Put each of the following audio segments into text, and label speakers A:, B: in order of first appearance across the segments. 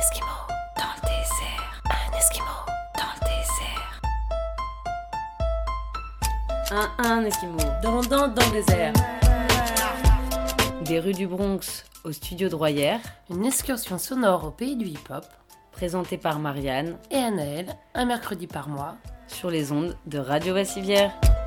A: Esquimau dans le désert. Un Esquimau dans le désert. Un Esquimau dans le désert. Des rues du Bronx au studio de Royère.
B: Une excursion sonore au pays du hip-hop.
A: Présentée par Marianne
B: et Anaël, un mercredi par mois.
A: Sur les ondes de Radio Bassivière.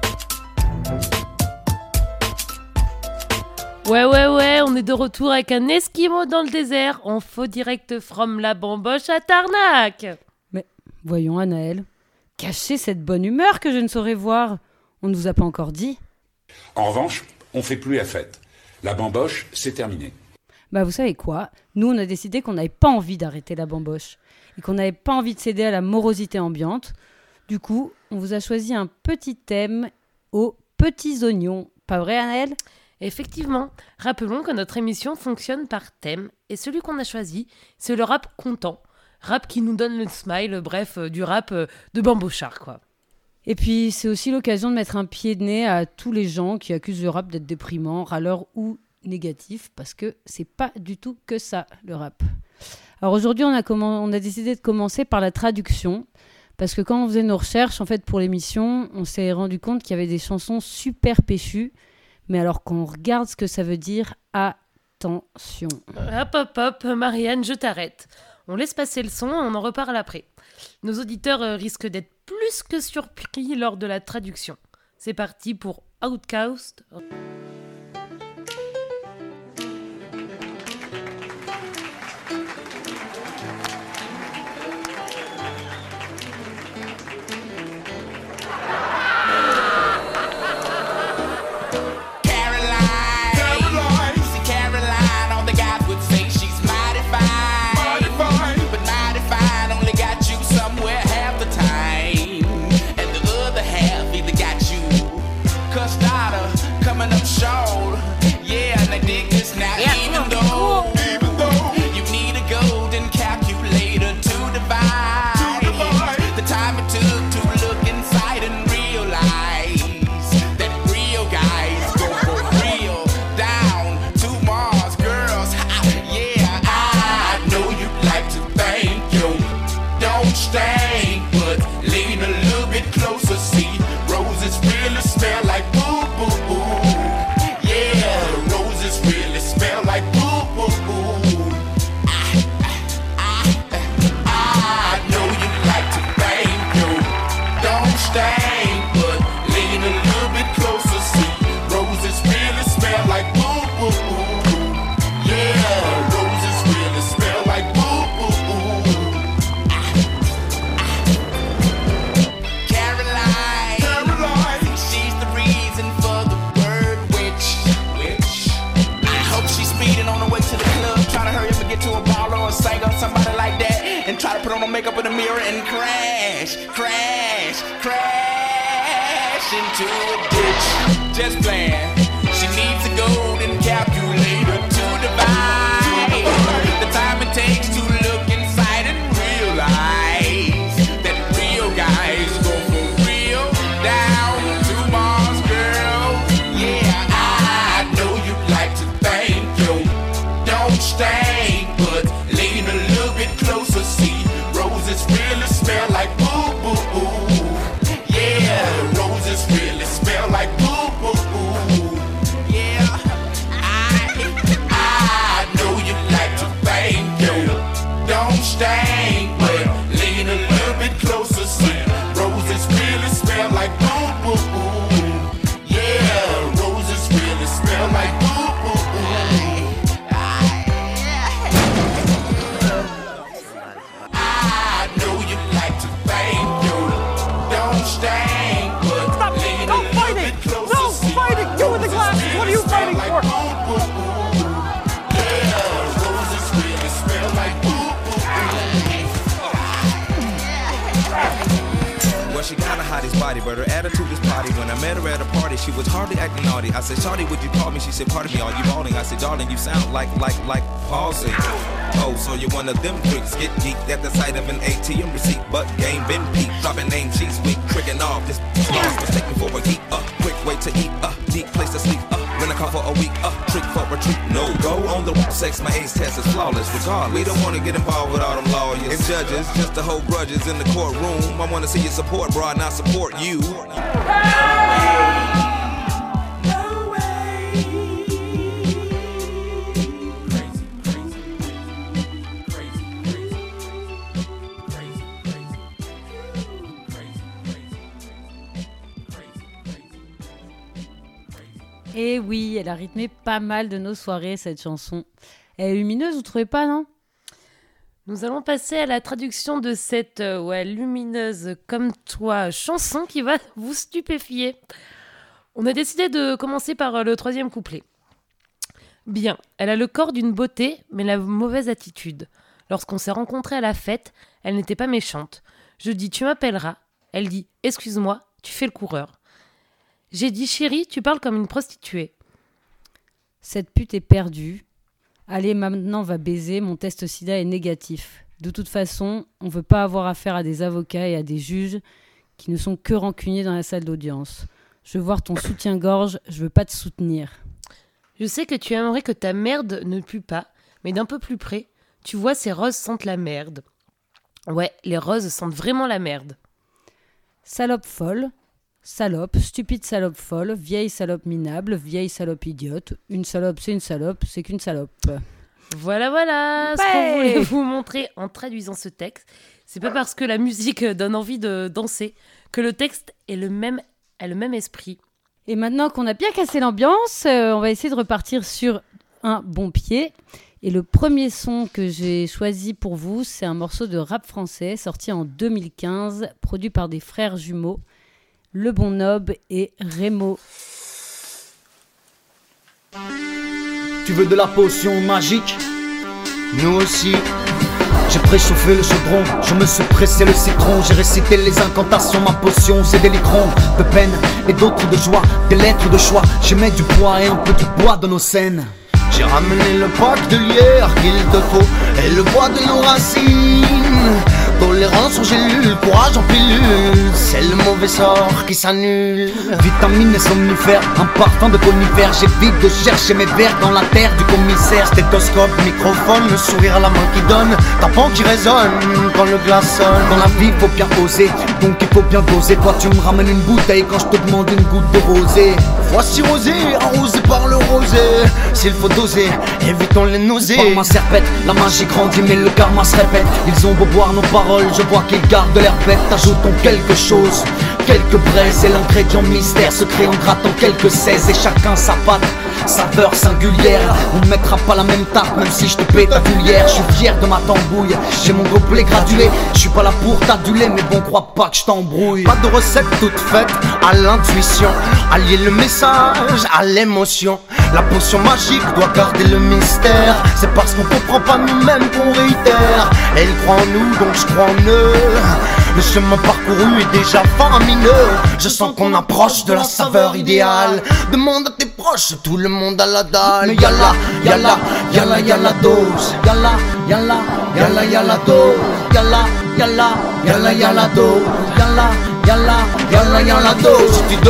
B: Ouais, on est de retour avec un Esquimau dans le désert, en faux direct from la bamboche à Tarnac.
C: Mais voyons Anaël, cachez cette bonne humeur que je ne saurais voir. On ne vous a pas encore dit.
D: En revanche, on fait plus la fête. La bamboche, c'est terminé.
C: Bah vous savez quoi ? Nous on a décidé qu'on n'avait pas envie d'arrêter la bamboche et qu'on n'avait pas envie de céder à la morosité ambiante. Du coup, on vous a choisi un petit thème aux petits oignons. Pas vrai Anaël ?
B: Effectivement, rappelons que notre émission fonctionne par thème et celui qu'on a choisi, c'est le rap content. Rap qui nous donne le smile, bref, du rap de bambochard quoi.
C: Et puis c'est aussi l'occasion de mettre un pied de nez à tous les gens qui accusent le rap d'être déprimant, râleur ou négatif, parce que c'est pas du tout que ça, le rap. Alors aujourd'hui, on a décidé de commencer par la traduction, parce que quand on faisait nos recherches, en fait, pour l'émission, on s'est rendu compte qu'il y avait des chansons super péchues, mais alors qu'on regarde ce que ça veut dire, attention.
B: Hop, Marianne, je t'arrête. On laisse passer le son, on en reparle après. Nos auditeurs risquent d'être plus que surpris lors de la traduction. C'est parti pour Outcast.
E: Makeup in the mirror and crash into a ditch. Just playing. She needs a golden calculator to divide the time it takes to look inside and realize that real guys go from real down to Mars, girl. Yeah, I know you'd like to thank you. Don't stay, but lean a little bit closer. See, roses really smell like boo boo boo. Yeah, roses really smell like boo boo boo. Yeah, I know you like to thank you. Don't stay, but lean a little bit closer. See, roses really smell like boo boo boo. Yeah, roses really smell like boo boo boo.
F: What are you fighting for?
E: Yeah, roses really smell like
G: Well, she got a hottest body, but her attitude is potty. When I met her at a party, she was hardly acting naughty. I said, Shawty, would you call me? She said, pardon me, are you balling? I said, darling, you sound like Halsey. Oh, so you're one of them freaks. Get geeked at the sight of an ATM receipt. But game been peaked, dropping name cheese weak. Tricking off, this lost, mistaken for a geek. Quick way to eat, deep place to sleep. been a call for a week, trick for retreat. No, go on the sex, my ace test is flawless. Regardless, we don't wanna get involved with all them lawyers and judges, just to hold grudges in the courtroom. I wanna see you support, bro, not support you.
C: Et oui, elle a rythmé pas mal de nos soirées, cette chanson. Elle est lumineuse, vous trouvez pas, non ?
B: Nous allons passer à la traduction de cette lumineuse comme toi chanson qui va vous stupéfier. On a décidé de commencer par le 3e couplet. Bien, elle a le corps d'une beauté, mais la mauvaise attitude. Lorsqu'on s'est rencontrés à la fête, elle n'était pas méchante. Je dis « tu m'appelleras ». Elle dit « excuse-moi, tu fais le coureur ». J'ai dit « chérie, tu parles comme une prostituée ».
C: Cette pute est perdue. Allez, maintenant, on va baiser. Mon test sida est négatif. De toute façon, on ne veut pas avoir affaire à des avocats et à des juges qui ne sont que rancuniers dans la salle d'audience. Je veux voir ton soutien-gorge, je veux pas te soutenir.
B: Je sais que tu aimerais que ta merde ne pue pas, mais d'un peu plus près, tu vois, ces roses sentent la merde. Ouais, les roses sentent vraiment la merde.
C: Salope folle. Salope, stupide salope folle, vieille salope minable, vieille salope idiote. Une salope, c'est qu'une salope.
B: Voilà, ce qu'on voulait vous montrer en traduisant ce texte. C'est pas parce que la musique donne envie de danser que le texte a le même esprit.
C: Et maintenant qu'on a bien cassé l'ambiance, on va essayer de repartir sur un bon pied. Et le premier son que j'ai choisi pour vous, c'est un morceau de rap français sorti en 2015, produit par des frères jumeaux. Le Bon Nob et Remo.
H: Tu veux de la potion magique ? Nous aussi. J'ai préchauffé le chaudron, je me suis pressé le citron. J'ai récité les incantations, ma potion c'est des litrons de peine et d'autres de joie, des lettres de choix. J'ai mis du poids et un peu du bois dans nos scènes. J'ai ramené le pack de lierre qu'il te faut et le bois de nos racines. Tolérance en gélule, courage en pilule, c'est le mauvais sort qui s'annule. Vitamines et somnifères, un parfum de conifère. J'évite de chercher mes vers dans la terre du commissaire. Stéthoscope, microphone, le sourire à la main qui donne, tampon qui résonne quand le glace sonne. Dans la vie faut bien oser, donc il faut bien doser. Toi tu me ramènes une bouteille quand je te demande une goutte de rosée. Voici rosé, arrosé par le rosé. S'il faut doser, évitons les nausées. Par ma serpette, la magie grandit mais le karma se répète. Ils ont beau boire nos paroles, je vois qu'ils gardent l'air bête. Ajoutons quelque chose, quelques braises et l'ingrédient mystère. Secret en grattant quelques 16 et chacun sa patte, saveur singulière. On ne mettra pas la même tarte même si je te pète ta vullière. Je suis fier de ma tambouille, j'ai mon gobelet gradué. Je suis pas là pour t'aduler mais bon crois pas que je t'embrouille. Pas de recette toute faite à l'intuition, allier le message à l'émotion. La potion magique doit garder le mystère. C'est parce qu'on comprend pas nous-mêmes qu'on réitère. Elle croit en nous donc je crois en eux. Le chemin parcouru est déjà faramineux. Je sens qu'on approche de la saveur idéale. Demande à tes proches, tout le monde a la dalle. Mais y'a la dose. Y'a la dose. Y'a la dose. La dose. Si tu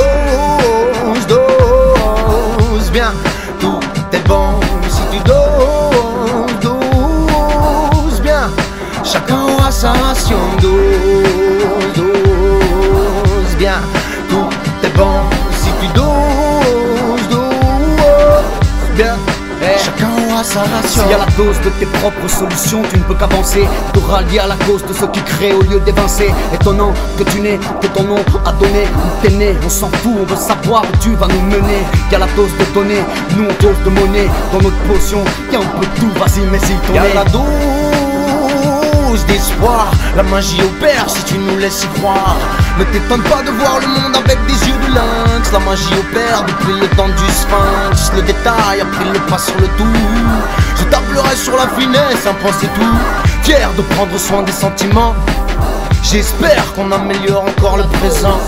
H: doses bien, tout est bon. Si tu doses bien, chacun aura sa ration. Dose bien, tout est bon. Si tu doses bien, chacun aura sa ration. S'il y a la dose de tes propres solutions, tu ne peux qu'avancer. Te rallier à la cause de ceux qui créent au lieu d'évincer. Étonnant que tu n'aies que ton nom à donner. Où t'es né, on s'en fout, on veut savoir où tu vas nous mener. Y a la dose de donner, nous on dose de monnaie. Dans notre potion, y a un peu de tout, vas-y mais si ton nez. Y a la dose d'espoir, la magie opère si tu nous laisses y croire. Ne t'étonne pas de voir le monde avec des yeux de lynx. La magie opère depuis le temps du sphinx. Le détail a pris le pas sur le tout. Je tablerai sur la finesse, un point c'est tout. Fier de prendre soin des sentiments. J'espère qu'on améliore encore le présent.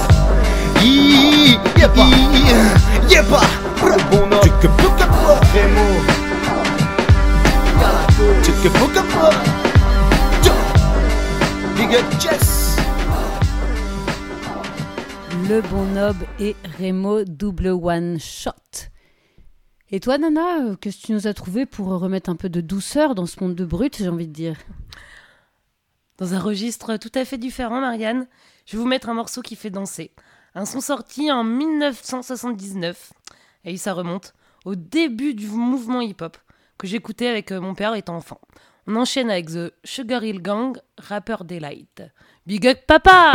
H: Yepa, le bon homme. Tu que peux que pas, Remo. Tu que peux que pas. Big up Jess.
C: Le Bon Nob et Remo, double one shot. Et toi, Nana, qu'est-ce que tu nous as trouvé pour remettre un peu de douceur dans ce monde de brut, j'ai envie de dire?
B: Dans un registre tout à fait différent, Marianne, je vais vous mettre un morceau qui fait danser. Un son sorti en 1979. Et ça remonte au début du mouvement hip-hop que j'écoutais avec mon père étant enfant. On enchaîne avec The Sugar Hill Gang, Rapper Delight. Big up papa!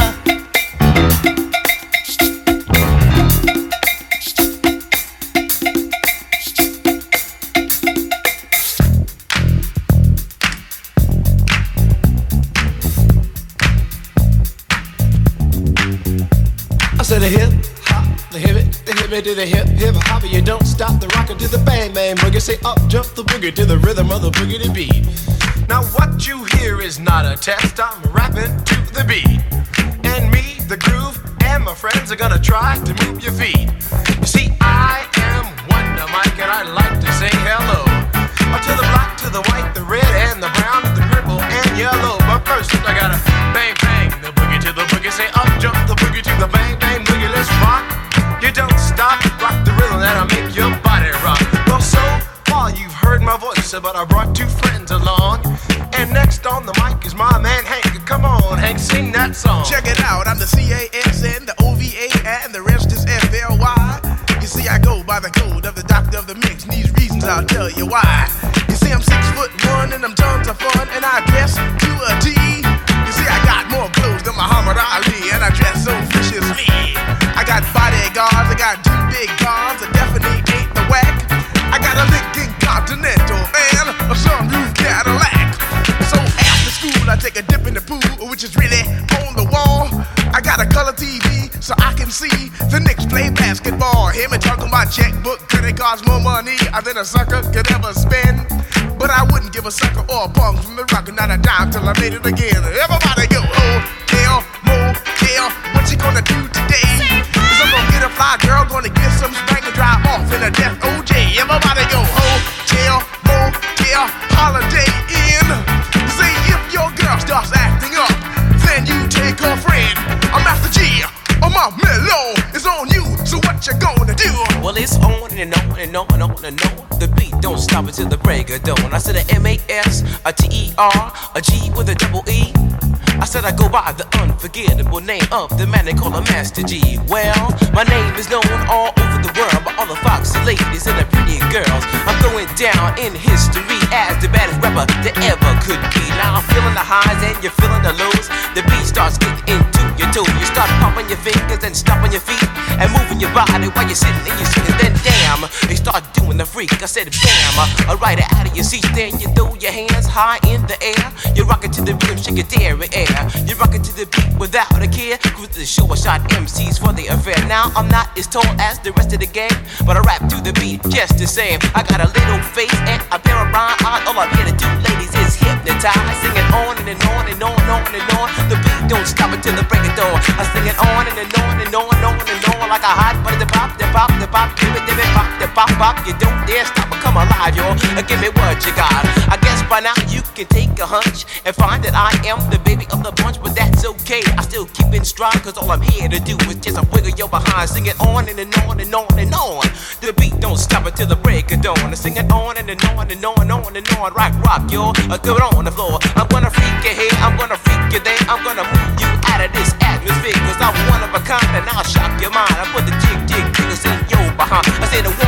I: I said a hip hop, the hip it to the hip hop, you don't stop the rocker to the bang bang boogie. Say up jump the boogie to the rhythm of the boogie beat. Now what you hear is not a test, I'm rapping to the beat. And me, the groove, and my friends are gonna try to move your feet. You see, I am Wonder Mike and I like to say hello to the black, to the white, the red, and the brown, the purple, and yellow. But first I gotta bang bang the boogie to the boogie. Say up jump the boogie to the bang bang boogie. Let's rock. You don't stop, rock the rhythm that'll make your body rock. Well, so far you've heard my voice, but I brought two friends along. And next on the mic is my man Hank. Come on, Hank, sing that song.
J: Check it out, I'm the CASN, the OVA, and the rest is FLY. You see, I go by the code of the doctor of the mix, and these reasons I'll tell you why. You see, I'm 6'1" and I'm tons of fun, and I dress to a T. You see, I got more clothes than Muhammad Ali, and I dress so viciously. I got bodyguards, I got two big guns, I definitely ain't the whack. I got a Lincoln Continental and a sunroof Cadillac. So after school, I take a dip in the pool, which is really on the wall. I got a color TV so I can see the Knicks play basketball. Hear me talking about checkbook, credit cards, more money than a sucker could ever spend. But I wouldn't give a sucker or a punk from the rock, not a dime till I made it again. Everybody go, hotel, motel, what you gonna do today? Cause I'm gonna get a fly girl, gonna get some spank and drive off in a death OJ. Everybody go, hotel, motel, holiday inn. Say if your girl starts acting up, then you take her friend. I'm Master G, my mellow is on you, so what you gonna do?
K: Well, it's on and on and on and on and on. The beat don't stop until the break of dawn. I said a M-A-S, a T-E-R, a G with a double E. I said I go by the unforgettable name of the man they call a Master G. Well, my name is known all over the world by all the foxy ladies and the pretty girls. I'm going down in history as the baddest rapper that ever could be. Now I'm feeling the highs and you're feeling the lows. The beat starts getting into your toe. You start pumping your fingers and stomping your feet and moving your body while you're sitting and you're sitting. Then damn, they start doing the freak. I said bam, right out of your seat. Then you throw your hands high in the air. You rock it to the rhythm, shake your dairy air. You rock it to the beat without a care. Cruise to the show, I shot MCs for the affair. Now I'm not as tall as the rest of the gang, but I rap to the beat just the same. I got a little face and a pair of rhyme eyes. All I'm here to do, ladies, is hypnotize. Singing on and on and on and on and on. The beat don't stop until the break of dawn. I sing it on and on and on and on and on like a hot butter. The pop, the pop, the pop, give it, pop, the pop, pop. You don't dare stop or come alive, y'all. Give me what you got. I guess by now you can take a hunch and find that I am the baby of the bunch, but that's okay. I still keep in stride, cause all I'm here to do is just a wiggle your behind. Sing it on and on and on and on. The beat don't stop until the break of dawn. I sing it on and on and on and on and on. Rock, y'all. Go on the floor. I'm gonna freak you here, I'm gonna freak you there. I'm gonna move you out of this atmosphere, cause I'm one of a kind and I'll shock your mind. I put the jiggers in your behind. I say the 1,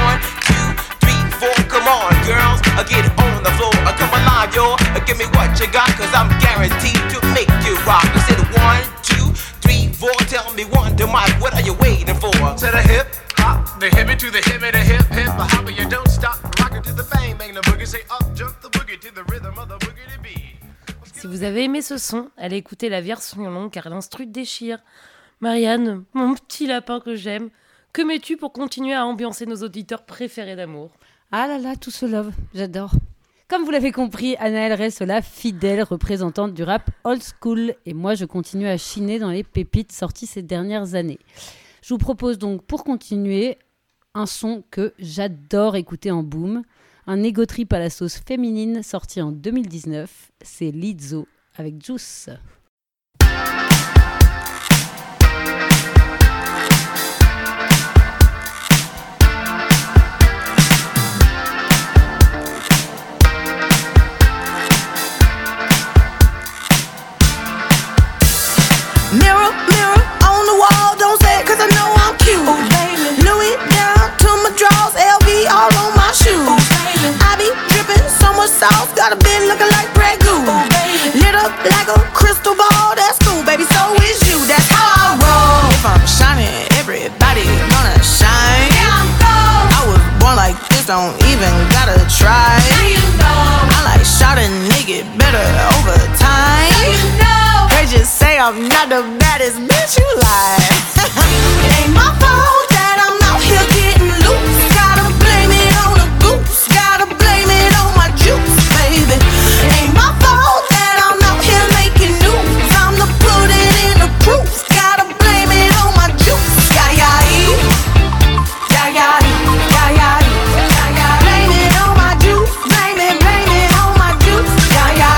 K: 2, 3, 4. Come on, girls, get on the floor. Come alive, y'all. Give me what you got, cause I'm guaranteed to make you rock. I said 1, 2, 3, 4. Tell me Wonder Mike, what are you waiting for?
I: To the hip hop, the hippie to the hippie, the hip hip, the hopper. You don't stop, rock it to the bang bang the boogie. Say up jump the boogie to the rhythm of the boogie to beat.
B: Si vous avez aimé ce son, allez écouter la version longue car l'instru déchire. Marianne, mon petit lapin que j'aime, que mets-tu pour continuer à ambiancer nos auditeurs préférés d'amour?
C: Ah là là, tout ce love, j'adore. Comme vous l'avez compris, Anaëlle reste la fidèle représentante du rap old school et moi je continue à chiner dans les pépites sorties ces dernières années. Je vous propose donc pour continuer un son que j'adore écouter en boom, un ego trip à la sauce féminine sorti en 2019, c'est Lizzo avec Juice.
L: I'm not the baddest bitch you like. It ain't my fault that I'm out here getting loose. Gotta blame it on the goose. Gotta blame it on my juice, baby. It ain't my fault that I'm out here making news. I'm the put it in the proof. Gotta blame it on my juice. Yeah, yeah, yeah, yeah, yeah, yeah, yeah. Blame it on my juice. Blame it on my juice. Yeah, yeah,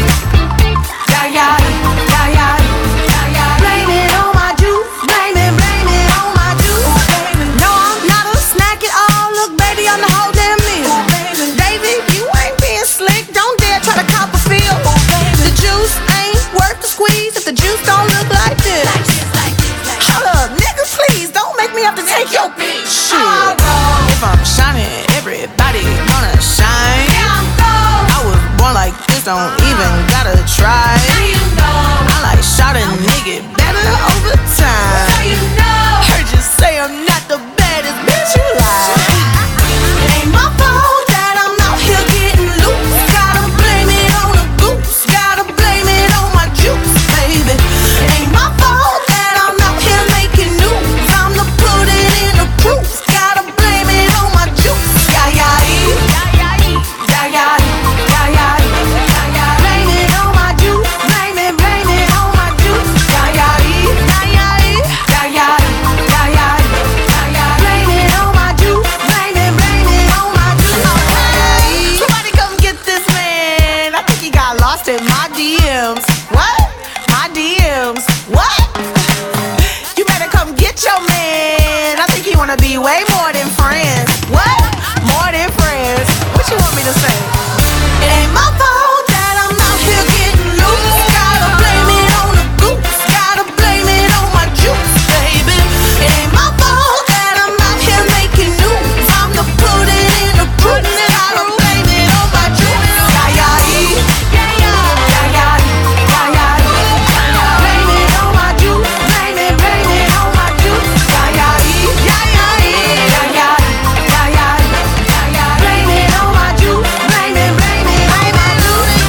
L: yeah, yeah, yeah, yeah, yeah. Blame it on my juice. Blame it on my juice. No, I'm not a snack at all. Look, baby, I'm the whole damn meal. David, you ain't being slick. Don't dare try to cop a feel. The juice ain't worth the squeeze if the juice don't look like this. Hold up, nigga, please don't make me have to take your bitch. Shit. If I'm shining, everybody gonna shine. I was born like this, don't even gotta try. I like shot a nigga better over time. Heard you say I'm not the baddest bitch you like. It ain't my fault that I'm out here getting loose. Gotta blame it on the goose. Gotta blame it on my juice, baby. It ain't my fault that I'm out here making news. I'm the put it in the proof. Gotta blame it on my juice. Yeah, yeah, yeah, yeah, yeah, yeah, yeah, yeah. Blame it on my juice. Blame it on my juice. Yeah, yeah, yeah, yeah, yeah, yeah, yeah, yeah. Blame it on my juice. Blame it on my juice. Okay. Somebody come get this man. I think he got lost in my DMs. What? My DMs. What? You better come get your man. I think he wanna be way more than friends. What? More than friends. What you want me to say? It ain't my fault that I'm out here getting loose. Gotta blame it on the goose. Gotta blame it on my juice, baby. It ain't my fault that I'm out here making news. I'm the put it in the proof. Gotta blame it on my juice. Yeah, yeah, yeah, yeah, yeah, yeah, yeah, yeah. Blame it on my juice. Blame it on my juice. Yeah, yeah, yeah, yeah, yeah, yeah, yeah, yeah. Blame it on my juice. Blame it on my juice,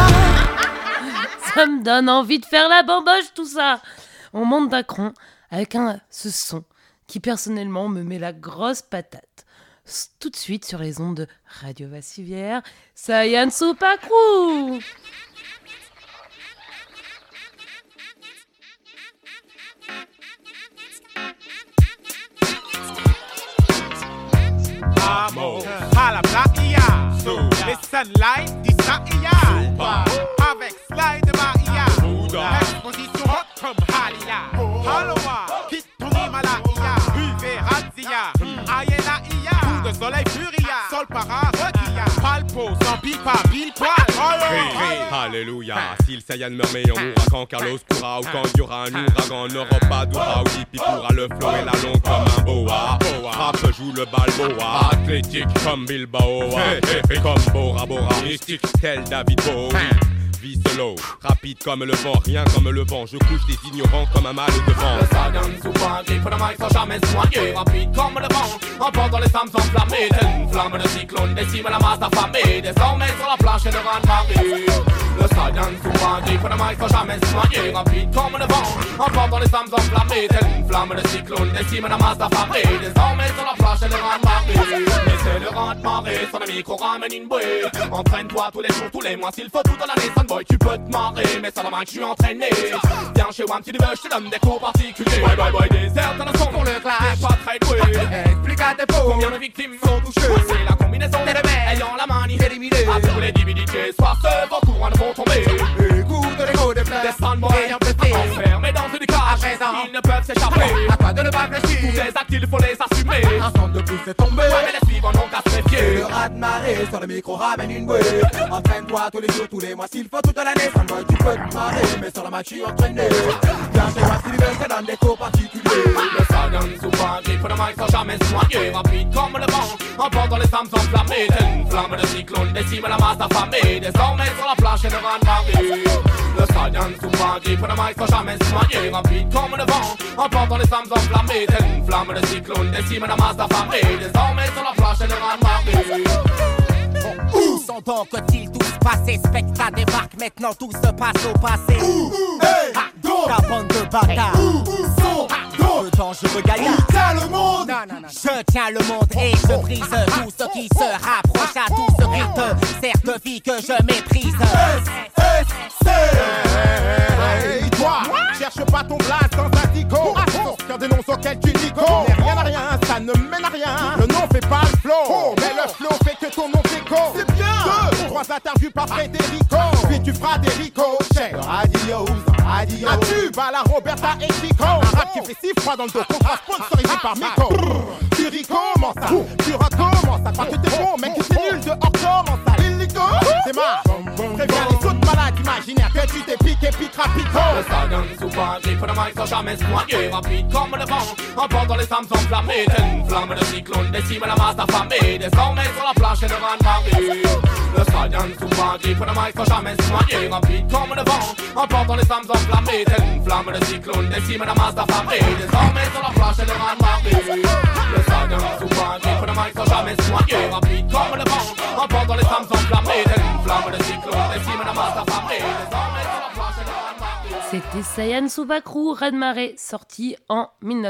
L: yeah.
B: Ça me donne envie de faire la bamboche, tout ça. On monte d'un cran avec ce son qui personnellement me met la grosse patate. Tout de suite sur les ondes de Radio Vassivière, Sayan Soupacrou.
M: Amo, Halablaia, les sunlight, Disaia, avec slide Maia, exposition hot comme Halia, Haloa, quitte ton Himalaya, Uverazia, Ayena Ia, coup de soleil furia, sol para requilla, palpo, sans pipa, pile poil,
N: Alléluia, si le Saiyan meurt mais on mourra quand Carlos pourra ou quand il y aura un ouragan, on n'aura pas d'aura ou Dipi pourra le flow et la longue comme un boa. Rap joue le balboa, athlétique comme Bilbao, comme Bora Bora, mystique tel David Bowie. Vie solo, rapide comme le vent, rien comme le vent, je couche des ignorants comme un mal de vent.
K: Le Saiyan souvent qui pour le mic sans jamais soigner, rapide comme le vent, emportant les flammes enflammées, telle une flamme de cyclone, décime la masse affamée, désormais sur la planche et le rang de marée. Le Saiyan souvent qui pour le mic sans jamais soigner, rapide comme le vent, emportant les flammes enflammées, telle une flamme de cyclone, décime la masse affamée, désormais sur la planche et le rang de marée. Mais c'est le rang de marée, sur le micro ramène une bouée, entraîne-toi tous les jours, tous les mois, s'il faut tout dans l'année, boy, tu peux te marrer, mais ça la main que je suis entraîné. Viens chez One, si tu veux, je te donne des cours particuliers. Boy, boy, boy, des airs dans le son pour le clash. T'es pas très doué. Explique à tes pauvres combien de victimes sont touchées. C'est la combinaison des rebelles ayant la manie éliminée. À tous les divinités, soir ce vos courants ne vont tomber. Écoute l'écho des fleurs, descends moi et enfermés dans une cage. À présent, ils ne peuvent s'échapper. À toi de ne pas fléchir. Tous les actes, il faut les assumer. Un centre de plus est tombé. Ouais, mais les suivants n'ont qu'à se méfier. Le raz de marée sur le micro ramène une bouée. Entraîne-toi tous les jours, tous les mois, s'il faut toute l'année. Ça me tu peux te marrer, mais sur la match, je suis entraîné. Viens chez moi, si tu veux, je te donne des cours particuliers. Le Saiyan souvent qui pour le mic sans jamais soigner, rapide comme le vent, emportant les flammes enflammées, telle une flamme de cyclone, décime la masse affamée, désormais sur la planche et le rang de marée. Le Saiyan souvent qui pour le mic sans jamais soigner, rapide comme le vent, emportant les flammes enflammées, telle une flamme de cyclone, décime la masse affamée, désormais sur la planche et le rang de marée.
O: Où sont donc-ils tous passés? Spectre débarque, maintenant tout se passe au passé.
M: Hey,
P: d'autres? Ta bande de bâtards. Où sont d'autres? Le dangereux gaillard. Où tient le monde? Je tiens le monde et je brise tout ce qui se rapproche à tout ce qui te sert de vie que je méprise.
M: Hey, toi, cherche pas ton blaze dans un dico. Qu'un dénonce auquel tu nico. Mais rien à rien, ça ne mène à rien. Le nom fait pas le flow, mais le flow fait que ton nom déco. C'est bien. 3 interviews par Federico. Puis tu feras des ricochets. Adios, adios. Un tube à la Roberta et Chico. Un rap qui fait si froid dans le dos. Contrat sponsorisé par Miko. Tu recommences ça, tu recommences ça. Quand tu t'es bon, mec, tu t'es nul dehors, comment ça? Illico, démarre. Préviens les autres malades imaginaires que tu t'es piqué, piquera, pico.
K: Le stallion souvent grippe de mic sans jamais se noyer. Rapide comme le vent, emportant les âmes enflammées. Une flamme de cyclone décime la masse affamée. Désormais sur la planche et le vent de Paris. Le stallion souvent grippe de mic sans jamais se noyer. Rapide comme le vent, emportant les âmes enflammées. Une flamme de cyclone décime la masse affamée. Désormais sur la planche et le vent de Paris. Le stallion souvent grippe de mic sans jamais se noyer. Rapide comme le vent, emportant les âmes enflammées. Une flamme de cyclone décime la masse affamée. Désormais sur la planche et le vent de Paris.
B: C'était Saiyan Subakru, Raz-Marée, sorti en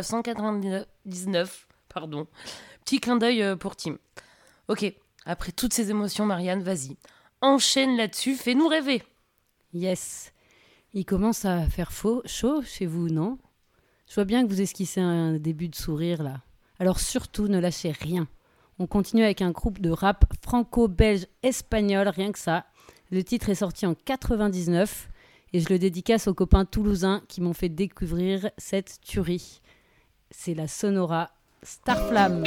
B: 1999. Pardon. Petit clin d'œil pour Tim. Ok, après toutes ces émotions, Marianne, vas-y. Enchaîne là-dessus, fais-nous rêver.
C: Yes. Il commence à faire chaud chez vous, non? Je vois bien que vous esquissez un début de sourire, là. Alors surtout, ne lâchez rien. On continue avec un groupe de rap franco-belge-espagnol, rien que ça. Le titre est sorti en 99 et je le dédicace aux copains toulousains qui m'ont fait découvrir cette tuerie. C'est la Sonora Starflame.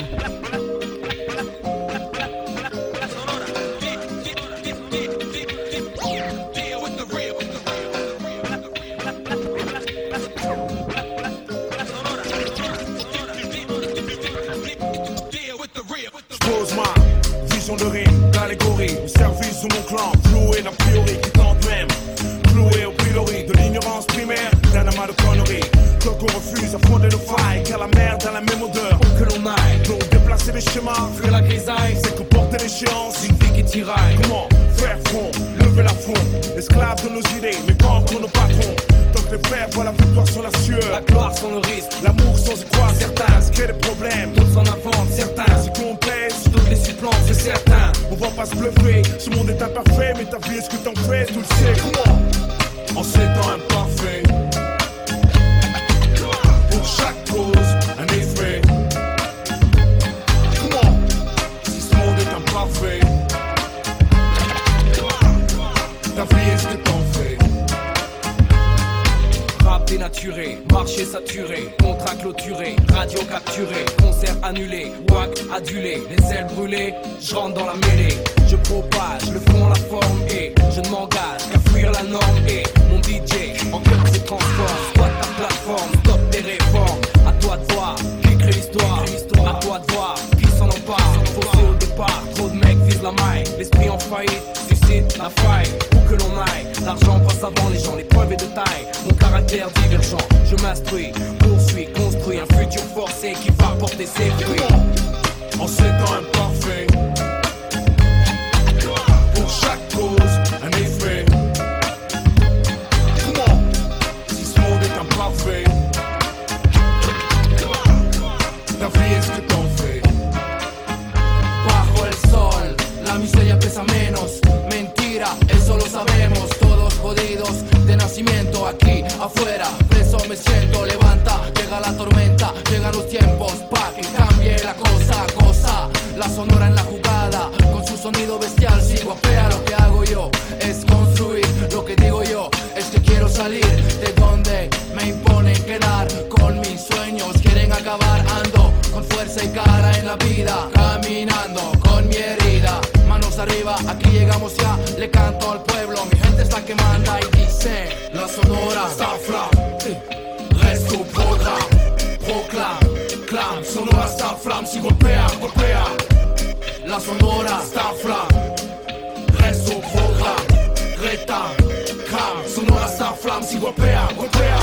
Q: Pose ma vision de rime, d'allégorie, au service de mon clan, floué d'a priori qui tente même, cloué au pilori de l'ignorance primaire, d'un amas de conneries. Tant qu'on refuse affronter nos failles, car la merde a la même odeur que l'on aille. Donc déplacer les schémas, fuir la grisaille, c'est comporter l'échéance, une vie qui tiraille. Comment faire front, lever la front, esclave de nos idées, mais pas pour nos patrons. Tant que les frères voient la victoire sur la sueur, la gloire sans le risque, l'amour sans y croire, certains se créent des problèmes, d'autres en inventent, certains se complaisent, d'autres les supplantent, c'est certain. On va pas se bluffer, ce monde est imparfait, mais ta vie est ce que t'en fais, tu le sais. Comment en ces temps imparfaits, pour chaque cause, un effet. Comment si ce monde est imparfait, ta vie est ce que t'en fais. Rap dénaturé, marché saturé, contrat clôturé, radio capturé, concert annulé, wack adulé, les ailes brûlées, je rentre dans la mêlée. Je propage le fond, la forme et je ne m'engage qu'à fuir la norme et mon DJ en cœur se transforme. Squat ta plateforme, stop tes réformes. À toi de voir qui crée l'histoire, à toi de voir qui s'en empare. Faussé au départ, trop de mecs visent la maille, l'esprit en faillite suscite la faille. Où que l'on aille, l'argent passe avant les gens, les preuves et de taille. Mon caractère divergent, je m'instruis, poursuis, construis un futur forcé qui va porter ses fruits. En ces temps imparfaits, pour chaque cause, un effet. Comment si ce monde est imparfait, ta vie est ce que t'en fais.
R: Bajo el sol, la miseria pesa menos. Mentira, eso lo sabemos. Todos jodidos de nacimiento aquí afuera. Preso me siento, levanta, llega la tormenta, llegan los tiempos pa' que cambie la cosa, goza. La sonora en la jugada, con su sonido bestial sigo apea. Lo que hago yo es construir, lo que digo yo es que quiero salir de donde me imponen quedar con mis sueños. Quieren acabar, ando con fuerza y cara en la vida, caminando con mi herida. Manos arriba, aquí llegamos ya, le canto al pueblo, mi gente es la que manda y dice: la sonora Starflame, reste au programme, proclame, clame, sonora Starflame, si golpea, golpea. La sonora Starflame, reste au programme, rétame, clame, sonora Starflame, si golpea, golpea.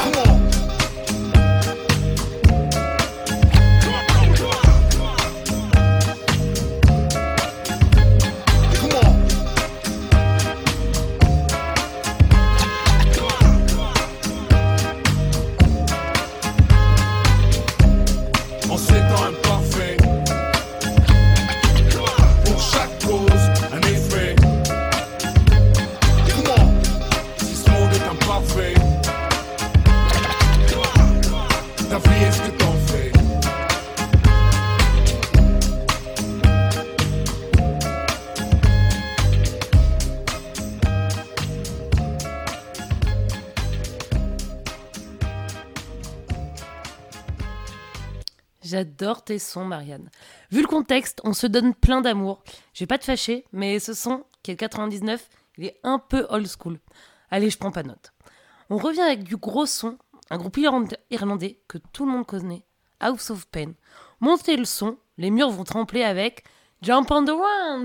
B: J'adore tes sons, Marianne. Vu le contexte, on se donne plein d'amour. Je vais pas te fâcher, mais ce son, qui est 99, il est un peu old school. Allez, je prends pas note. On revient avec du gros son, un groupe irlandais que tout le monde connaît, House of Pain. Montez le son, les murs vont trembler avec Jump on the One.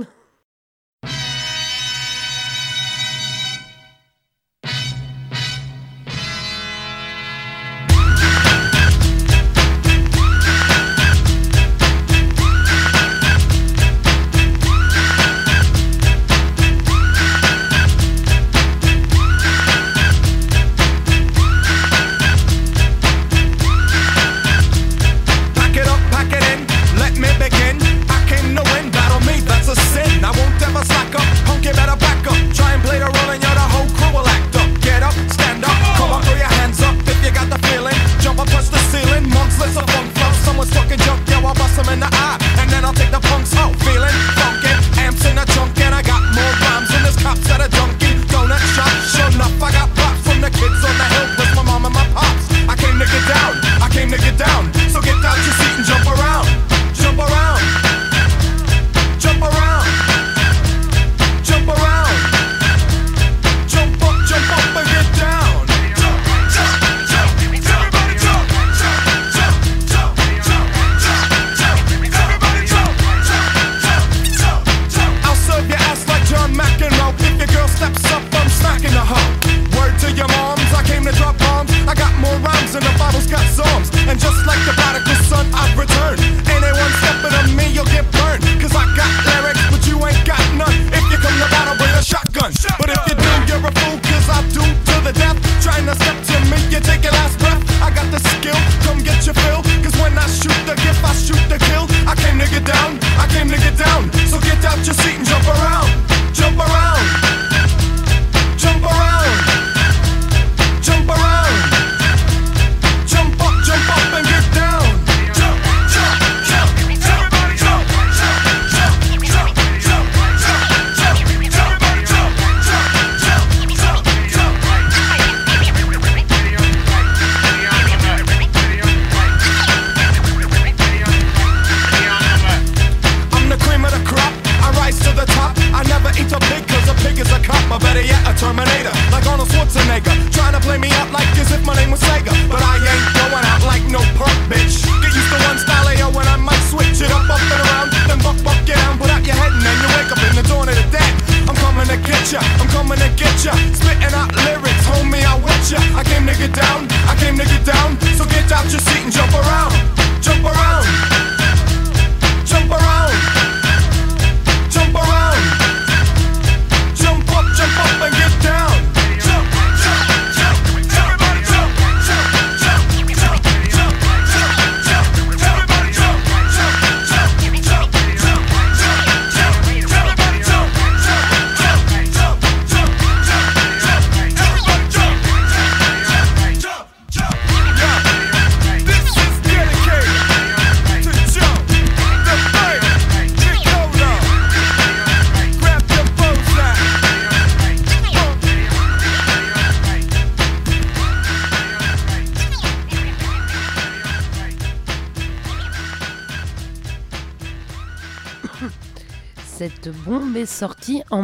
B: Cette bombe est sortie en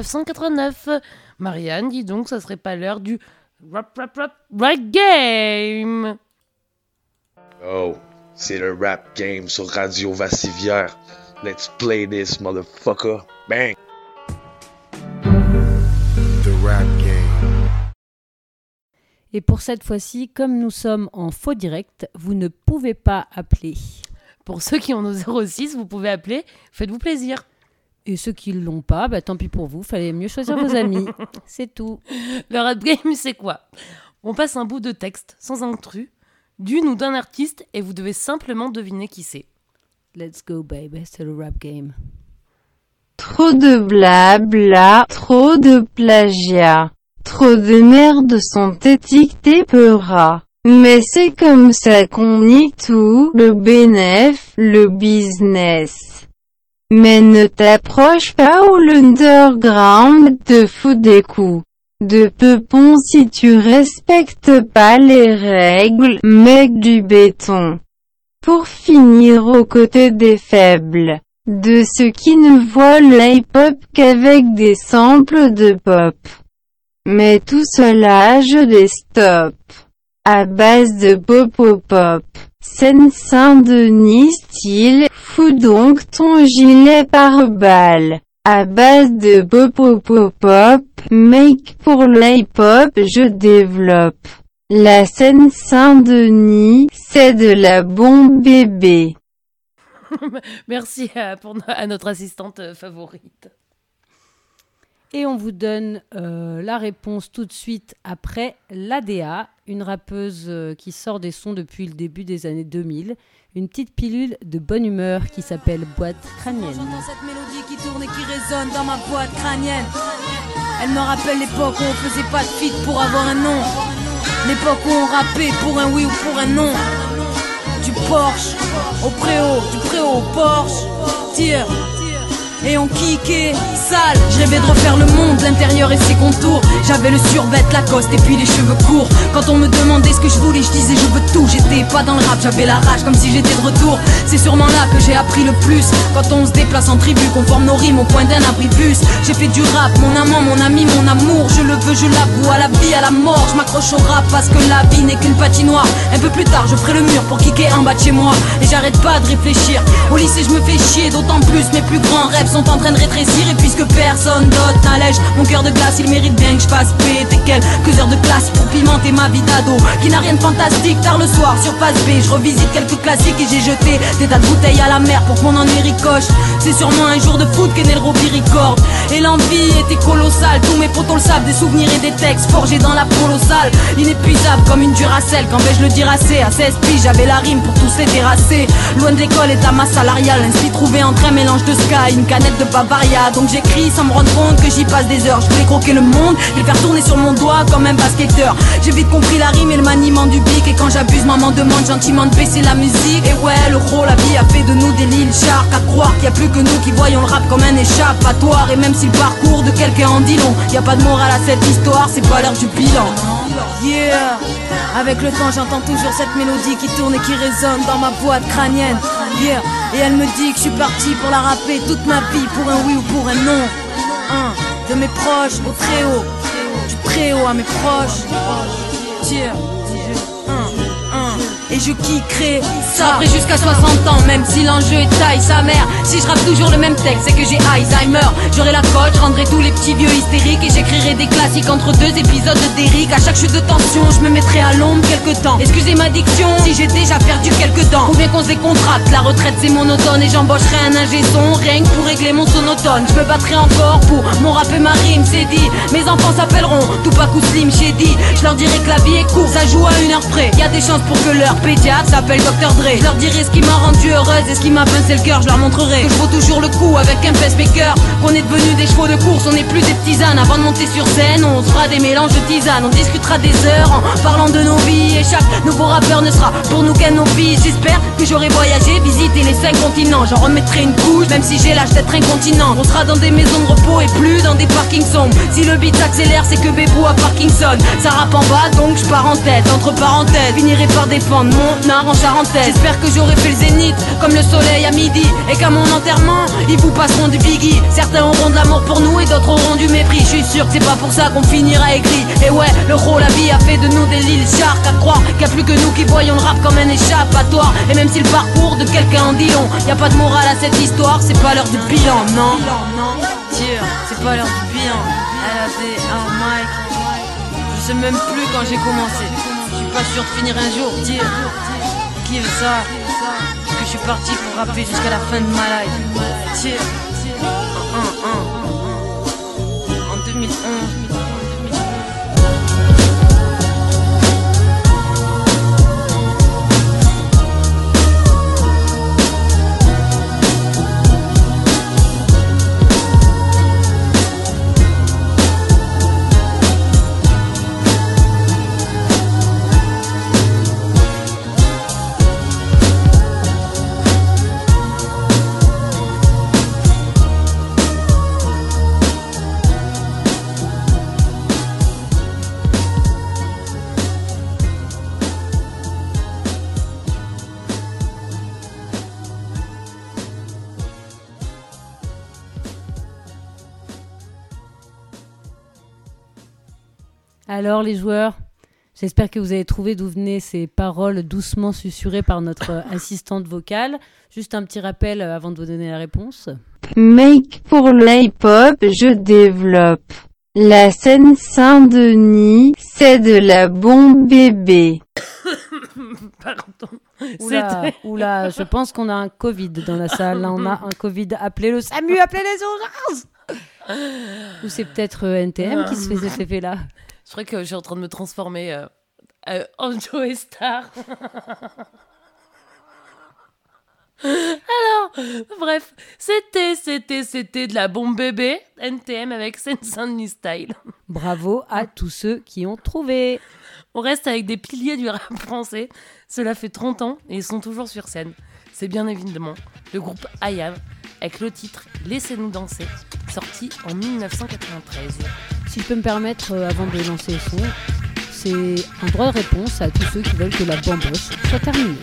B: 1989. Marianne, dis donc, ça serait pas l'heure du rap game?
S: Oh, c'est le rap game sur Radio Vassivière. Let's play this, motherfucker. Bang!
I: The rap game.
C: Et pour cette fois-ci, comme nous sommes en faux direct, vous ne pouvez pas appeler.
B: Pour ceux qui ont nos 06, vous pouvez appeler, faites-vous plaisir.
C: Et ceux qui ne l'ont pas, bah, tant pis pour vous, fallait mieux choisir vos amis. C'est tout.
B: Le rap game, c'est quoi? On passe un bout de texte, sans intrus, d'une ou d'un artiste, et vous devez simplement deviner qui c'est.
C: Let's go, baby, c'est le rap game.
T: Trop de blabla, trop de plagiat, trop de merde sont étiquetés peuras. Mais c'est comme ça qu'on nie tout, le bénéf, le business. Mais ne t'approche pas où l'underground te fout des coups de peupon si tu respectes pas les règles, mec du béton. pour finir aux côtés des faibles, de ceux qui ne voient l'hip-hop qu'avec des samples de pop. Mais tout cela je les stoppe. À base de pop. Seine-Saint-Denis style, fous donc ton gilet par balle. À base de pop, mec pour l'hip-hop je développe. La Seine-Saint-Denis, c'est de la bombe bébé.
B: Merci à notre assistante favorite.
C: Et on vous donne la réponse tout de suite après l'ADA, une rappeuse qui sort des sons depuis le début des années 2000. Une petite pilule de bonne humeur qui s'appelle Boîte crânienne.
L: J'entends cette mélodie qui tourne et qui résonne dans ma boîte crânienne. Elle me rappelle l'époque où on faisait pas de feat pour avoir un nom. L'époque où on rappait pour un oui ou pour un non. Du Porsche au préau, du préau au Porsche. Tire. Et on kickait, sale. Je rêvais de refaire le monde, l'intérieur et ses contours. J'avais le survêt, Lacoste et puis les cheveux courts. Quand on me demandait ce que je voulais, je disais je veux tout. J'étais pas dans le rap, j'avais la rage comme si j'étais de retour. C'est sûrement là que j'ai appris le plus. Quand on se déplace en tribu, qu'on forme nos rimes au coin d'un abribus. J'ai fait du rap, mon amant, mon ami, mon amour. Je le veux, je l'avoue, à la vie, à la mort. Je m'accroche au rap parce que la vie n'est qu'une patinoire. Un peu plus tard, je ferai le mur pour kicker en bas de chez moi. Et j'arrête pas de réfléchir. Au lycée, je me fais chier, d'autant plus mes plus grands rêves sont en train de rétrécir. Et puisque personne d'autre n'allège mon cœur de glace, il mérite bien que je fasse péter quelques heures de classe pour pimenter ma vie d'ado qui n'a rien de fantastique. Tard le soir sur Phase B, je revisite quelques classiques et j'ai jeté des tas de bouteilles à la mer pour que mon ennui ricoche. C'est sûrement un jour de foot qu'est né le Robbie Record. Et l'envie était colossale, tous mes potos le savent, des souvenirs et des textes forgés dans la colossale. Inépuisable comme une Duracell, quand vais-je le dire assez. À 16 piges j'avais la rime pour tous les terrasser. Loin de l'école et de la masse salariale, ainsi trouvé entre un mélange de Sky, une canette de Bavaria. Donc j'écris sans me rendre compte que j'y passe des heures. Je voulais croquer le monde et le faire tourner sur mon doigt comme un basketteur. J'ai vite compris la rime et le maniement du bic. Et quand j'abuse, maman demande gentiment de baisser la musique. Et ouais, le gros, la vie a fait de nous des Lil Shark. À croire qu'il y a plus que nous qui voyons le rap comme un échappatoire. Et même si le parcours de quelqu'un en dit long, y a pas de morale à cette histoire, c'est pas l'heure du bilan. Yeah, avec le temps j'entends toujours cette mélodie qui tourne et qui résonne dans ma boîte crânienne. Yeah, et elle me dit que je suis parti pour la rapper toute ma vie, pour un oui ou pour un non. De mes proches au très haut, du très haut à mes proches. Tiens, et je kickerai ça après jusqu'à 60 ans, même si l'enjeu est taille sa mère. Si je rappe toujours le même texte, c'est que j'ai Alzheimer. J'aurai la cote, je rendrai tous les petits vieux hystériques. Et j'écrirai des classiques entre deux épisodes de Derrick. À chaque chute de tension, je me mettrai à l'ombre quelque temps. Excusez ma diction, si j'ai déjà perdu quelques dents. Ou bien qu'on se décontracte, la retraite c'est monotone. Et j'embaucherai un ingé son, rien que pour régler mon sonotone. Je me battrai encore pour mon rap et ma rime, c'est dit. Mes enfants s'appelleront Tupac ou Slim Shady. Je leur dirai que la vie est courte, ça joue à 1 heure près. Y a des chances pour que leur pédiatre s'appelle Dr Dre. Je leur dirai ce qui m'a rendu heureuse et ce qui m'a pincé le cœur. Je leur montrerai que je vaux toujours le coup avec un pacemaker. Qu'on est devenus des chevaux de course, on n'est plus des petisanes. Avant de monter sur scène, on se fera des mélanges de tisanes. On discutera des heures en parlant de nos vies. Et chaque nouveau rappeur ne sera pour nous qu'un novice. J'espère que j'aurai voyagé, visité les 5 continents. J'en remettrai une couche, même si j'ai l'âge d'être incontinent. On sera dans des maisons de repos et plus dans des parkings sombres. Si le beat s'accélère, c'est que Bébou à Parkinson. Ça rappe en bas, donc je pars en tête. Entre parenthèses, finirai par défendre mon art en charentaise. J'espère que j'aurai fait le zénith comme le soleil à midi. Et qu'à mon enterrement, ils vous passeront du Biggie. Certains auront de l'amour pour nous et d'autres auront du mépris. Je suis sûr que c'est pas pour ça qu'on finira écrit. Et ouais, le gros, la vie a fait de nous des Lil Shark. À croire qu'il n'y a plus que nous qui voyons le rap comme un échappatoire. Et même si le parcours de quelqu'un en dit long, y a pas de morale à cette histoire, c'est pas l'heure du bilan, non. Tiens, c'est pas l'heure du bilan. Elle a fait un mic. Je sais même plus quand j'ai commencé. Je suis pas sûr de finir un jour, dire qui veut ça. Parce que je suis parti pour rapper jusqu'à la fin de ma life. Tiens, en 2011.
C: Alors les joueurs, j'espère que vous avez trouvé d'où venaient ces paroles doucement susurrées par notre assistante vocale. Juste un petit rappel avant de vous donner la réponse.
T: Make pour l'hip-hop, je développe. La Seine-Saint-Denis, c'est de la bombe bébé.
B: Pardon.
C: Oula, je pense qu'on a un Covid dans la salle. Là, on a un Covid. Appelez le SAMU, appelez les urgences. Ou c'est peut-être NTM qui se fait cet effet-là.
B: Je crois que je suis en train de me transformer en Joey Star. Alors, bref, c'était de la bombe bébé, NTM avec Seine-Saint-Denis style.
C: Bravo à tous ceux qui ont trouvé.
B: On reste avec des piliers du rap français. Cela fait 30 ans et ils sont toujours sur scène. C'est bien évidemment le groupe IAV avec le titre Laissez-nous danser, sorti en 1993.
C: Si je peux me permettre, avant de lancer le son, c'est un droit de réponse à tous ceux qui veulent que la bamboche soit terminée.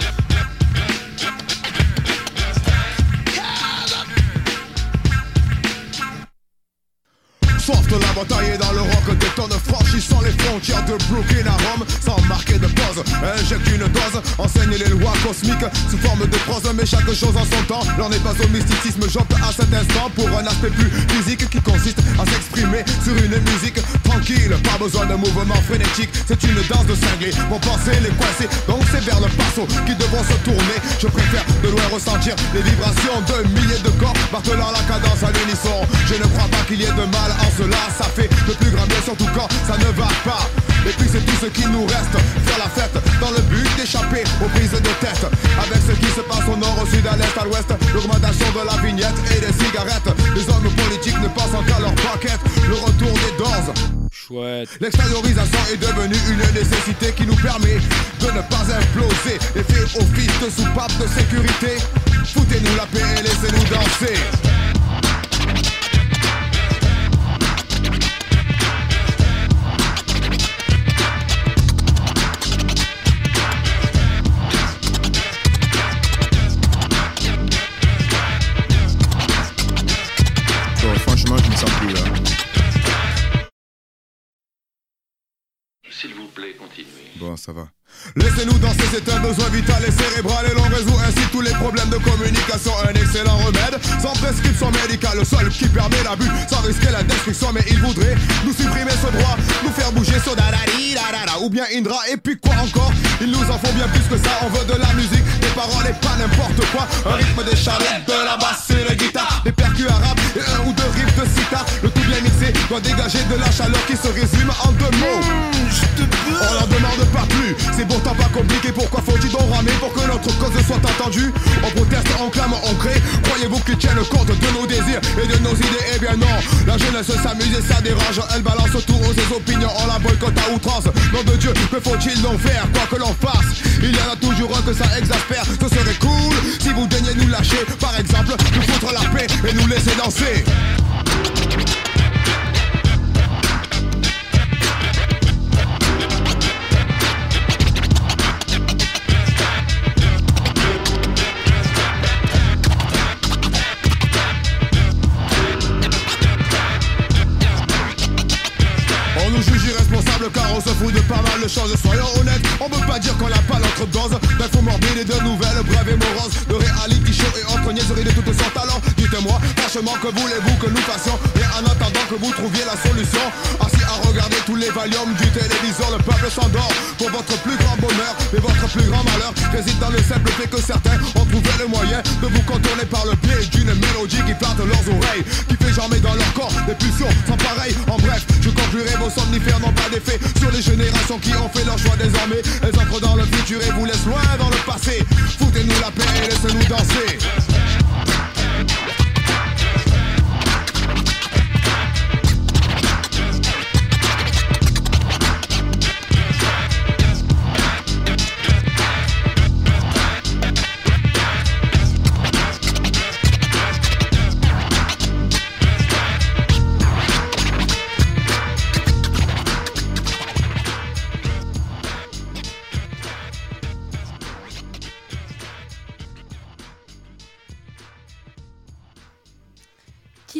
I: Soif de la bataille dans le rock des tonnes, franchissant les frontières de Brooklyn à Rome, sans marquer de pause, injecte une dose, enseigne les lois cosmiques sous forme de prose, mais chaque chose en son temps. L'on n'est pas au mysticisme, j'opte à cet instant pour un aspect plus physique qui consiste à s'exprimer sur une musique tranquille, pas besoin de mouvement frénétique, c'est une danse de cinglés, mon penser les coincer, donc c'est vers le passo qui devront se tourner. Je préfère de loin ressentir les vibrations de milliers de corps martelant la cadence à l'unisson. Je ne crois pas qu'il y ait de mal en cela, ça fait le plus grand bien, surtout quand ça ne va pas. Et puis c'est tout ce qui nous reste, faire la fête dans le but d'échapper aux prises de tête. Avec ce qui se passe au nord, au sud, à l'est, à l'ouest, l'augmentation de la vignette et des cigarettes. Les hommes politiques ne pensent qu'à leur paquette, le retour des doses.
N: Chouette.
I: L'extériorisation est devenue une nécessité qui nous permet de ne pas imploser et fait office de soupape de sécurité. Foutez-nous la paix et laissez-nous danser.
U: Franchement, je me sens plus là.
V: S'il vous plaît, continuez.
U: Bon, ça va.
I: Laissez-nous danser, c'est un besoin vital et cérébral et l'on résout ainsi tous les problèmes de communication. Un excellent remède, sans prescription médicale, le seul qui permet l'abus sans risquer la destruction. Mais il voudrait nous supprimer ce droit, nous faire bouger sur dadadi, dadada, ou bien Indra. Et puis quoi encore, ils nous en font bien plus que ça. On veut de la musique, des paroles et pas n'importe quoi. Un rythme des charrettes, de la basse et la guitare, des percus arabes et un ou deux riffs de sitar. Le tout bien mixé doit dégager de la chaleur qui se résume en deux mots. On n'en demande pas plus, c'est pourtant pas compliqué. Pourquoi faut-il donc ramer pour que notre cause soit entendue? On proteste, on clame, on crée. Croyez-vous qu'ils tiennent compte de nos désirs et de nos idées? Eh bien non, la jeunesse s'amuse et ça dérange. Elle balance tout haut ses opinions, on la boycotte à outrance. Nom de Dieu, que faut-il donc faire? Quoi que l'on fasse, il y en a toujours un que ça exaspère. Ce serait cool si vous daignez nous lâcher, par exemple, nous foutre la paix et nous laisser danser. Car on se fout de pas mal de choses, soyons honnêtes. On peut pas dire qu'on n'a pas notre dose d'infos morbides et de nouvelles brèves et moroses, de reality show et autres niaiseries de toutes sortes. Alors dites-moi, franchement, que voulez-vous que nous fassions? Et en attendant que vous trouviez la solution, assis à regarder tous les valiums du téléviseur, le peuple s'endort pour votre plus grand bonheur. Mais votre plus grand malheur réside dans le simple fait que certains ont trouvé le moyen de vous contourner par le biais d'une mélodie qui plante leurs oreilles, qui fait germer dans leur corps des pulsions sans pareil. En bref, je conclurai, vos somnifères n'ont pas d'effet sur les générations qui ont fait leur choix désormais. Elles entrent dans le futur et vous laissent loin dans le passé. Foutez-nous la paix et laissez-nous danser.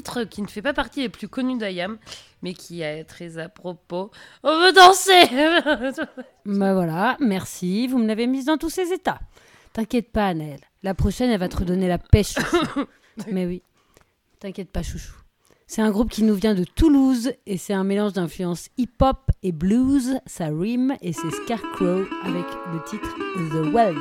B: titre qui ne fait pas partie des plus connus d'IAM, mais qui est très à propos. On veut danser.
C: Bah voilà, merci. Vous me l'avez mise dans tous ces états. T'inquiète pas, Annelle. La prochaine, elle va te redonner la pêche, chouchou. Mais oui, t'inquiète pas, chouchou. C'est un groupe qui nous vient de Toulouse et c'est un mélange d'influences hip-hop et blues. Ça rime et c'est Scarecrow avec le titre The Well.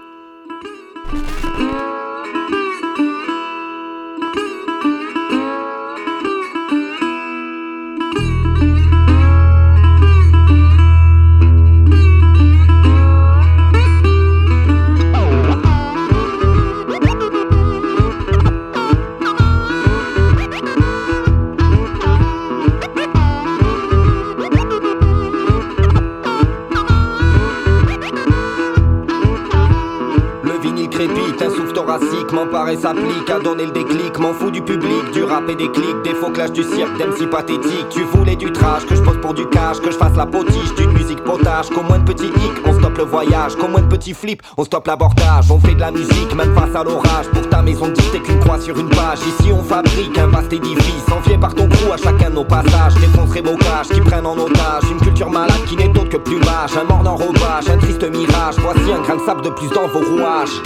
A: M'emparer s'applique à donner le déclic. M'en fous du public, du rap et des clics, des faux clashs du cirque, d'MC pathétique. Tu voulais du trash, que je pose pour du cash, que je fasse la potiche d'une musique potage. Qu'au moins de petits hicks, on stoppe le voyage. Qu'au moins de petits flips, on stoppe l'abordage. On fait de la musique, même face à l'orage. Pour ta maison dite, t'es qu'une croix sur une page. Ici on fabrique un vaste édifice, envié par ton crew à chacun de nos passages. Défoncerai vos cages qui prennent en otage une culture malade qui n'est autre que plumage. Un mort d'enrobage, un triste mirage. Voici un grain de sable de plus dans vos rouages.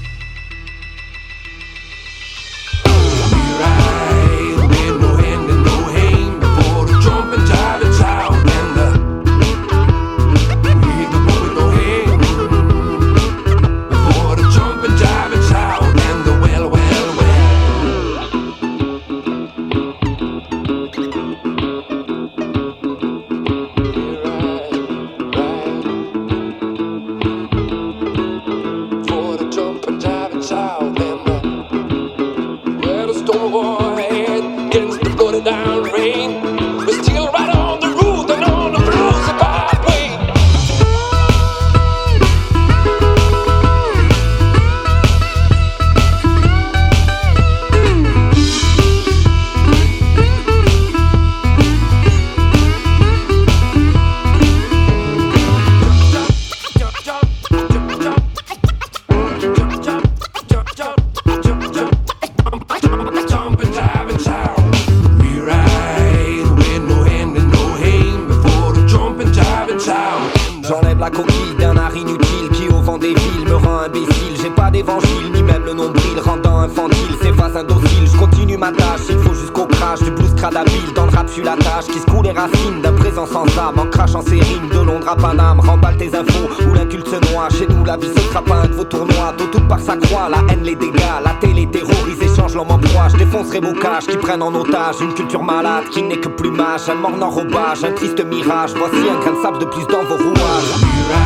A: Qui prennent en otage une culture malade qui n'est que plumage, un mort d'enrobage, un triste mirage. Voici un grain de sable de plus dans vos rouages.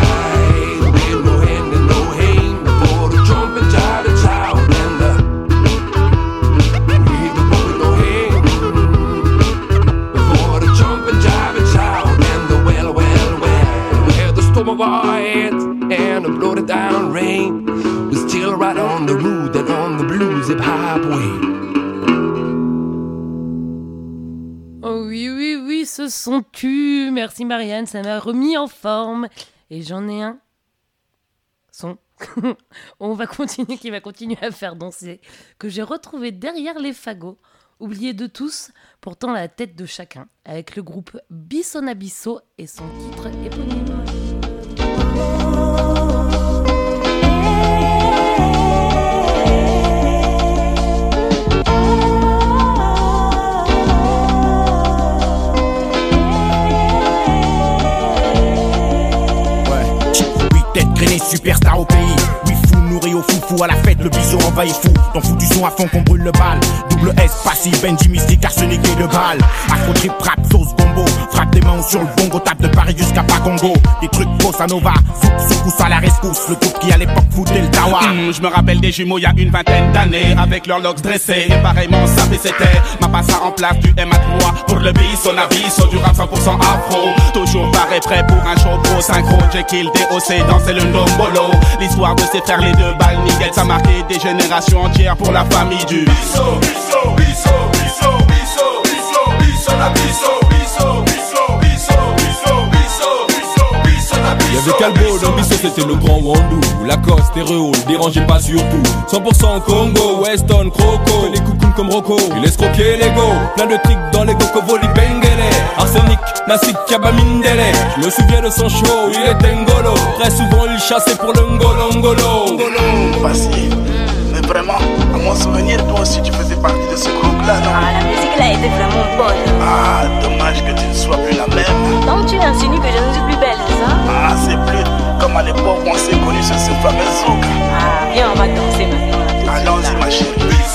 B: Ce sont tu. Merci Marianne, ça m'a remis en forme. Et j'en ai un son qui va continuer à faire danser, que j'ai retrouvé derrière les fagots, oublié de tous, pourtant à la tête de chacun, avec le groupe Bisson Abisso et son titre éponyme.
D: Superstar au pays, oui fou nourri au foufou à la fête, le bison envahit fou. T'en fous du son à fond qu'on brûle le bal. Double S, passif, Benji mystique, arsenic et de balle. Afro trip, rap, sauce, gombo. Frappe des mains sur le bongo, tape de Paris jusqu'à Pacongo. Des trucs bossa nova, secousse à la rescousse. Le groupe qui à l'époque foutait le tawa.
W: Je me rappelle des jumeaux il y a une vingtaine d'années, avec leurs locks dressés. Et pareillement ça fait c'était ma passe en place du MA3 pour le Bisson Abisso, du rap 100% afro. Toujours pareil prêt pour un show pro synchro. Jekyll, DOC, danser le ndombolo. L'histoire de ces frères les deux balles nickel, ça a marqué des générations entières pour la famille du Bisso, Bisso, Bisso, Bisso, Bisso, Bisso, Bisson Abisso, Bisso, Bisso, Bisso, Bisso, Bisso, Bisso, Bisson Abisso.
X: Y'avait Calbo, dans Bisso c'était le grand Wandou. Lacoste et Rehaut, dérangez pas surtout. 100% Congo, Weston, Croco. Les coucous comme Rocco. Il escroquait l'ego, plein de tricks dans les Gokoboli Bengele. Arsenic, Nassik, Kabamindele. Je me souviens de son show, il était ngolo. Très souvent il chassait pour le ngolo.
J: Passy, mais vraiment, à mon souvenir, toi aussi tu faisais partie de ce groupe-là, non?
E: Ah, la musique là était vraiment bonne.
J: Ah, dommage que tu ne sois plus la même.
E: Donc tu insinues que je ne suis plus belle, c'est ça?
J: Ah, c'est plus comme à l'époque où on s'est connus sur ce fameux zouk.
E: Ah, viens, on va danser maintenant.
J: Allons-y, ma chérie.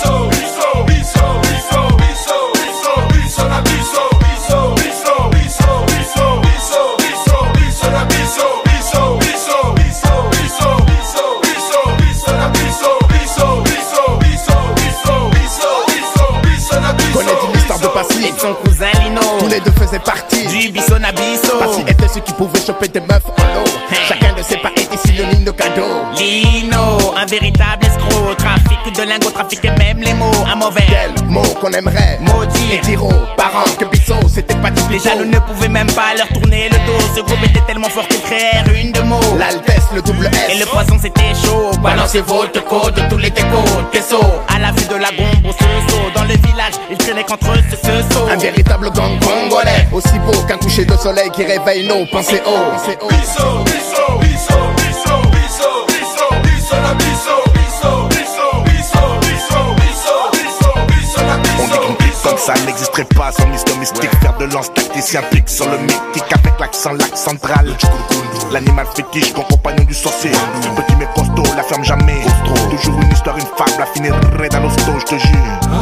P: Et son cousin Lino,
F: tous les deux faisaient partie
P: du bisso na bisso.
F: Passy était ceux qui pouvaient choper des meufs en l'eau. Chacun de ses pas était synonyme de cadeau.
P: Lino, un véritable escroc. Trafic de lingots, trafiquait même les mots. Un mauvais
F: Quel mot qu'on aimerait
P: maudire
F: et dire aux parents que Bisso c'était pas du
P: Les jaloux ne pouvaient même pas leur tourner le dos. Ce groupe était tellement fort qu'ils créèrent une de mots.
F: L'Altesse, le double S
P: et le poisson c'était chaud. Balancez votre code, tous les décodes Tesso, à la vue de la gombe au seau. Dans le village, ils traînaient qu'entre eux ce saut.
F: Un véritable gang congolais, aussi beau qu'un coucher de soleil qui réveille nos pensées haut.
J: Bisso, bisso, bisso, bisso, bisso, bisso, bisso, la bisso, bisso, bisso, bisso, bisso, bisso, bisso, bisso, la bisso.
F: On dit qu'une clique comme ça n'existerait pas sans Mister Mystique. Faire de lance tacticien pique sur le mythique avec l'accent lac central. L'animal fétiche, mon compagnon du sorcier. Petit mais costaud, la ferme jamais. Toujours une histoire, une fable, la finirait dans l'hosto, je te jure.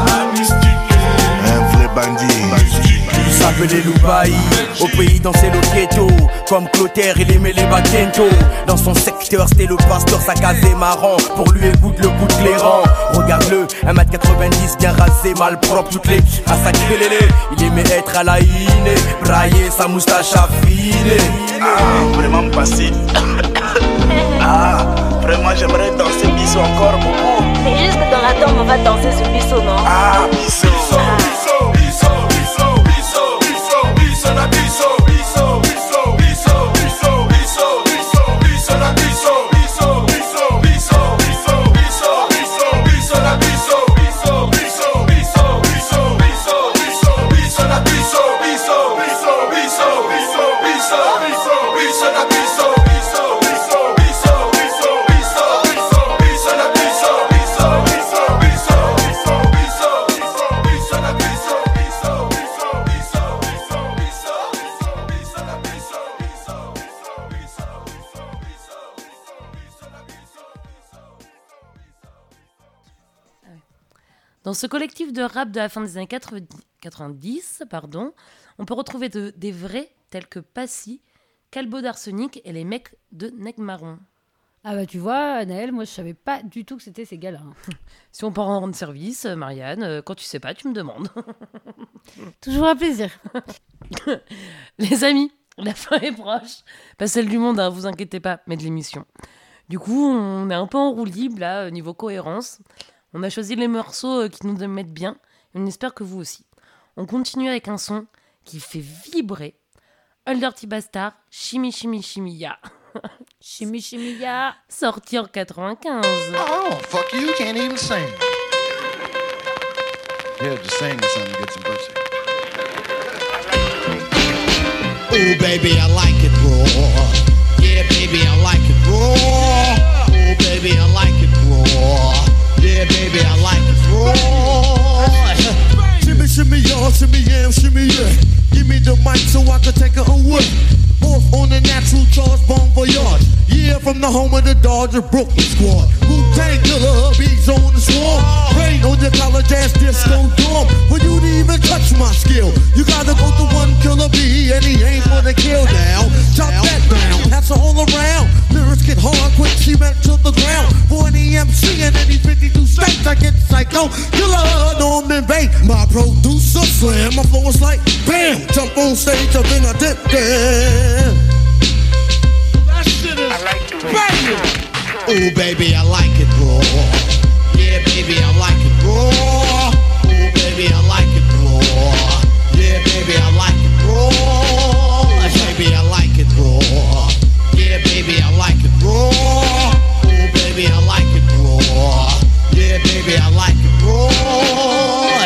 F: Un vrai bandit.
X: Il s'appelait Loubaï, au pays dansait le ghetto. Comme Clotaire, il aimait les Bakento. Dans son secteur, c'était le pasteur, sa case est marrant. Pour lui, écoute le coup de clairant. Regarde-le, 1m90, bien rasé, mal propre, toutes les à sa crélélé. Il aimait être à la iné, brailler sa moustache affinée.
J: Ah, vraiment passé. Ah, vraiment j'aimerais danser Bisso encore beaucoup.
E: Mais juste dans la tombe, on va danser ce Bisso, non?
J: Ah, Bisso. Bisso, Bisso, Bisso, Bisso, Bisso, Bisso, la Bisso, Bisso, Bisso, Bisso, Bisso, Bisso, Bisso, Bisso, la Bisso, Bisso, Bisso, Bisso, Bisso, Bisso, Bisso, Bisso, la Bisso, Bisso, Bisso, Bisso, Bisso, Bisso, Bisso, Bisso, la Bisso, Bisso, Bisso, Bisso, Bisso, Bisso, Bisso, Bisso, la Bisso, Bisso, Bisso, Bisso, Bisso, Bisso, Bisso, Bisso, la Bisso, Bisso, Bisso, Bisso, Bisso, Bisso, Bisso, la Bisso, Bisso, Bisso, Bisso, Bisso, Bisso, la Bisso,
B: Dans ce collectif de rap de la fin des années 90, on peut retrouver des vrais tels que Passy, Calbo d'Arsenic et les mecs de Nec Marron.
C: Ah bah tu vois, Naël, moi je savais pas du tout que c'était ces gars-là.
B: Si on peut en rendre service, Marianne, quand tu sais pas, tu me demandes.
C: Toujours un plaisir.
B: Les amis, la fin est proche. Pas celle du monde, vous inquiétez pas, mais de l'émission. Du coup, on est un peu en roue libre, là, niveau cohérence. On a choisi les morceaux qui nous mettent bien, et on espère que vous aussi. On continue avec un son qui fait vibrer. Old Dirty Bastard, Chimie Chimie Chimia.
C: Chimie Chimia.
B: Sorti en 95.
G: Oh, fuck you, can't even sing. Yeah, just sing or something, get some pussy.
H: Oh, baby, I like it raw. Yeah, baby, I like it raw. Oh, baby, I like it raw. Yeah, baby, I like it raw.
Y: Shimmy, shimmy, y'all, shimmy, yeah, shimmy, yeah. Give me the mic so I can take it away. Off on the natural charge, Bon Voyage. Yeah, from the home of the Dodger Brooklyn squad. Wu-Tang Killer, beats on the swarm. Rain on your college ass disco dorm. For you to even touch my skill, you gotta go to one Killer B, and he ain't for the kill down. Chop that down, pass it all around. Lyrics get hard, quick cement to the ground. For any MC in any 52 states, I get psycho. Killer, Norman Bates, my producer slam. My flow is like bam, jump on stage, and then I dip there.
H: That shit is banging. Oh, baby, I like it raw. Yeah, baby, I like it raw. Oh, baby, I like it raw. Yeah, baby, I like it raw. Baby, I like it raw. Yeah, baby, I like it raw. Oh, baby, I like it raw. Yeah, baby, I like it raw.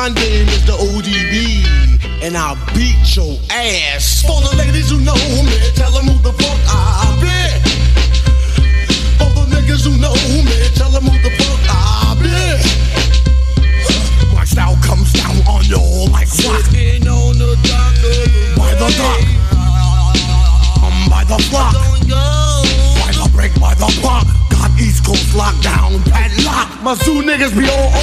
Y: My name is the ODB, and I'll beat your ass. For the ladies who know me, tell them who the fuck I be. For the niggas who know me, tell them who the fuck I be. My style comes down on you like rock. Sitting on the dock by the dock, by the block, by the break, by the block. Got East Coast lockdown, padlock. My zoo niggas be all